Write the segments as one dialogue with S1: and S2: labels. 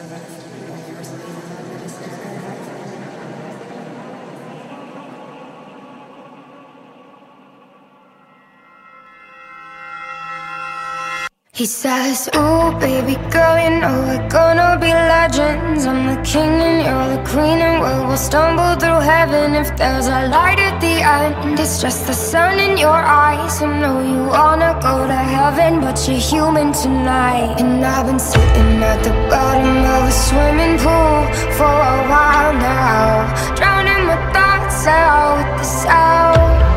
S1: He says, ooh, baby girl, you know we're gonna be legends. I'm the king and you're the queen, and we'll stumble through heaven. If there's a light at the end, it's just the sun in your eyes. I know you wanna go to heaven, but you're human tonight. And I've been sitting at the bottom of a swimming pool for a while now, drowning my thoughts out with the sound.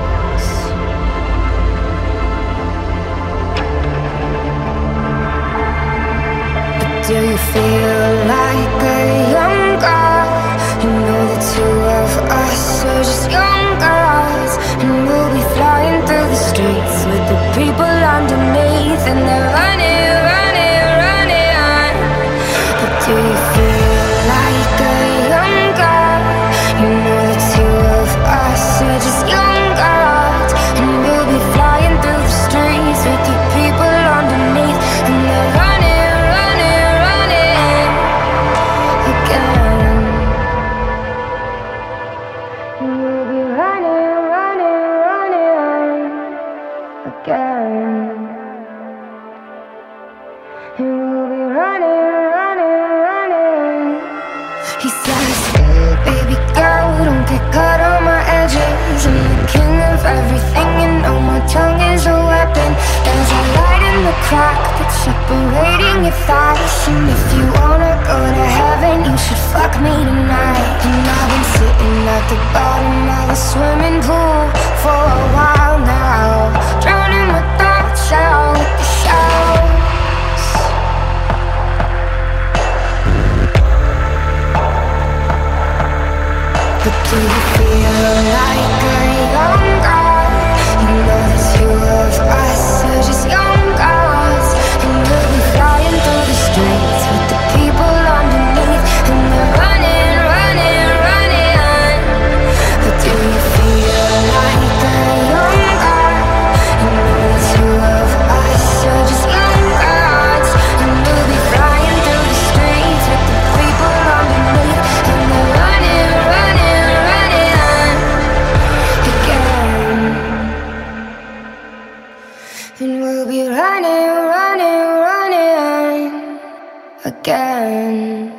S1: Do you feel like a young girl? You know the two of us are just young girls, and we'll be flying through the streets with the people underneath, and they're running, running, running. But do you feel like a young girl? You know the two of us are just young girls, and we'll be flying through the streets with the people underneath, and they're running. He says, baby girl, don't get caught on my edges. I'm the king of everything, you know my tongue is a weapon. There's a light in the crack that's separating your thighs, and if you wanna go to heaven, you should fuck me tonight. And I've been sitting at the bottom of a swimming pool for a while now, drowning my thoughts out with the sound. But do you feel like a young girl? You know the two of us are just young girls, and we'll be flying through the streets with the people underneath, and they're running, running, running. But do you feel like a young girl? You know the two of us are just young girls, and we'll be flying through the streets with the people underneath, and they're running, running. And we'll be running, running, running again.